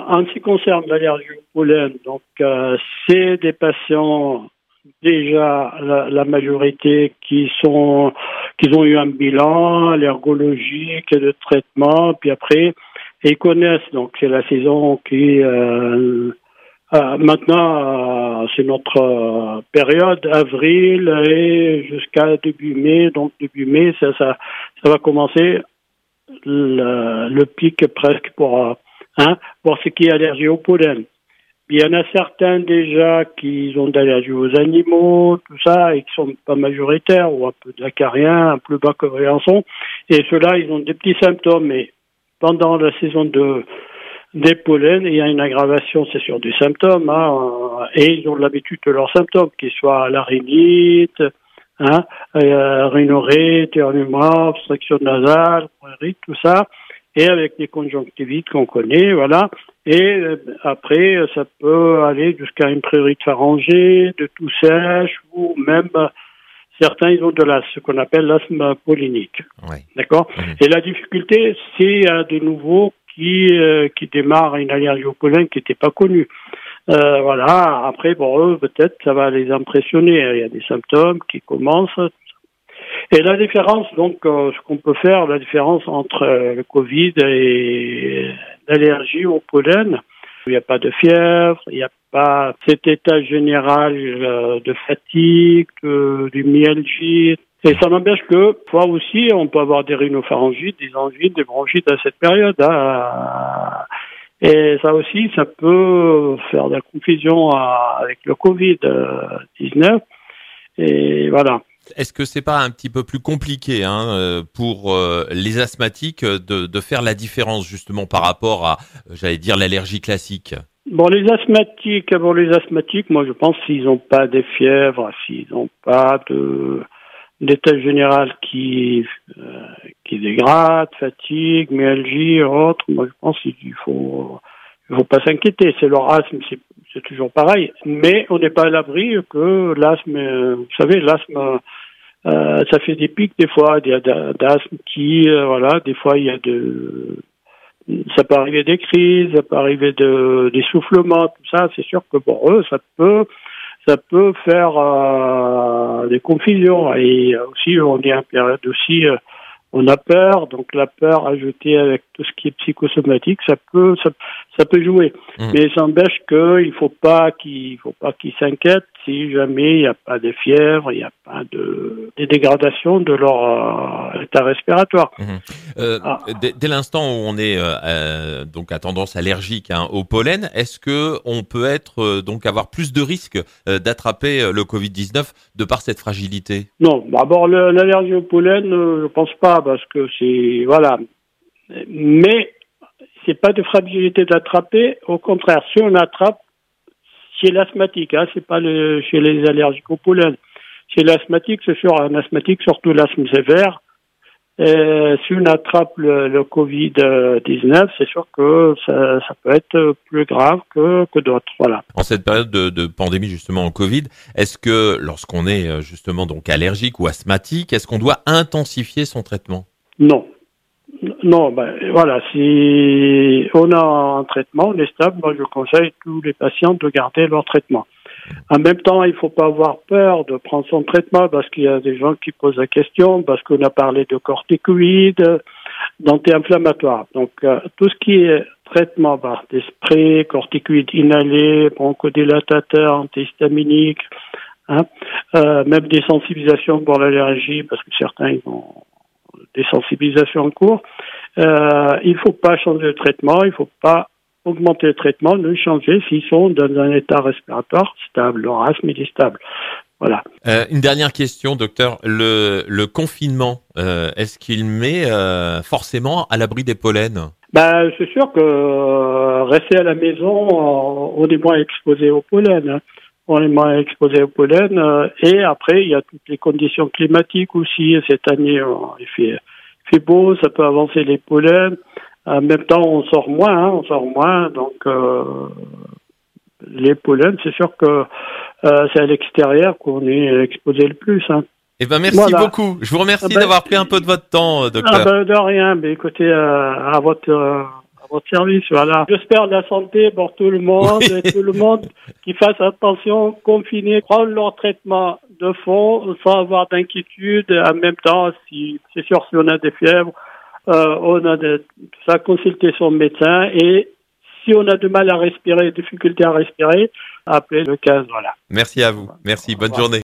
en ce qui concerne l'allergie au pollen, donc c'est des patients déjà la majorité qui ont eu un bilan allergologique et de traitement, puis après ils connaissent, donc c'est la saison qui maintenant c'est notre période avril et jusqu'à début mai, donc début mai ça va commencer le pic presque pour ce qui est allergie au pollen. Il y en a certains déjà qui ont d'allergie aux animaux, tout ça, et qui sont pas majoritaires, ou un peu d'acariens, un peu bas que Briançon. Et ceux-là, ils ont des petits symptômes. Mais pendant la saison des pollens, il y a une aggravation, c'est sûr, des symptômes, et ils ont l'habitude de leurs symptômes, qu'ils soient la rhinite, rhinorrhée, éternuement, obstruction nasale, bronchite, tout ça, et avec des conjonctivites qu'on connaît, voilà. Et après, ça peut aller jusqu'à une prurite pharyngée, de toux sèche, ou même certains, ils ont de ce qu'on appelle l'asthme pollinique. Ouais. D'accord. Et la difficulté, c'est de nouveau qui démarrent une allergie au pollen qui n'était pas connue. Voilà. Après, pour eux, peut-être, ça va les impressionner. Il y a des symptômes qui commencent. Et la différence, donc, ce qu'on peut faire, la différence entre le Covid et l'allergie au pollen, il n'y a pas de fièvre, il n'y a pas cet état général de fatigue, de myalgie. Et ça n'empêche que, parfois aussi, on peut avoir des rhinopharyngites, des angines, des bronchites à cette période. Et ça aussi, ça peut faire de la confusion avec le Covid-19. Et voilà. Est-ce que c'est pas un petit peu plus compliqué pour les asthmatiques de faire la différence justement par rapport à, j'allais dire, l'allergie classique? Bon, les asthmatiques, moi je pense s'ils n'ont pas des fièvres, s'ils n'ont pas d'état général qui dégrade, fatigue, myalgie, autres, moi je pense qu'il faut pas s'inquiéter. C'est leur asthme, c'est toujours pareil. Mais on n'est pas à l'abri que l'asthme, vous savez, l'asthme, ça fait des pics des fois. Il y a d'asthme qui, des fois il y a ça peut arriver des crises, ça peut arriver des soufflements, tout ça. C'est sûr que pour eux, ça peut faire des confusions. Et aussi, on est en période aussi. On a peur, donc la peur ajoutée avec tout ce qui est psychosomatique, ça peut jouer. Mais ça n'empêche qu'il faut pas qu'ils s'inquiètent si jamais il n'y a pas de fièvre, il n'y a pas de dégradation de leur état respiratoire. Dès l'instant où on est donc à tendance allergique au pollen, est-ce que on peut être avoir plus de risques d'attraper le Covid-19 de par cette fragilité? Non, d'abord l'allergie au pollen, je pense pas parce que c'est mais c'est pas de fragilité d'attraper. Au contraire, si on attrape chez l'asthmatique, c'est pas chez les allergiques au pollen. Chez l'asthmatique, c'est sûr, un asthmatique, surtout l'asthme sévère. Si on attrape le Covid-19, c'est sûr que ça peut être plus grave que d'autres. Voilà. En cette période de pandémie justement en Covid, est-ce que lorsqu'on est justement donc allergique ou asthmatique, est-ce qu'on doit intensifier son traitement? Non, voilà. Si on a un traitement, on est stable, moi je conseille tous les patients de garder leur traitement. En même temps, il ne faut pas avoir peur de prendre son traitement parce qu'il y a des gens qui posent la question, parce qu'on a parlé de corticoïdes, d'anti-inflammatoires. Donc, tout ce qui est traitement par des sprays, corticoïdes inhalés, bronchodilatateurs, antihistaminiques, même des sensibilisations pour l'allergie, parce que certains ils ont des sensibilisations en cours. Il ne faut pas changer de traitement, il ne faut pas augmenter le traitement, le changer s'ils sont dans un état respiratoire stable. Leur asthme est stable. Voilà. Une dernière question, docteur. Le confinement, est-ce qu'il met forcément à l'abri des pollens? C'est sûr que rester à la maison, on est moins exposé au pollen. On est moins exposé au pollen. Et après, il y a toutes les conditions climatiques aussi. Cette année, il fait beau, ça peut avancer les pollens. En même temps, on sort moins. Donc, les pollens, c'est sûr que c'est à l'extérieur qu'on est exposé le plus. Eh ben, merci beaucoup. Je vous remercie d'avoir pris un peu de votre temps, docteur. De rien. Mais écoutez, à votre À votre service, voilà. J'espère la santé pour tout le monde, Oui. et tout le monde qui fasse attention, confiner, prendre leur traitement de fond, sans avoir d'inquiétude. En même temps, c'est sûr, si on a des fièvres, on a tout ça, consulter son médecin, et si on a du mal à respirer, difficulté à respirer, appelez le 15, voilà. Merci à vous. Merci. Bonne journée.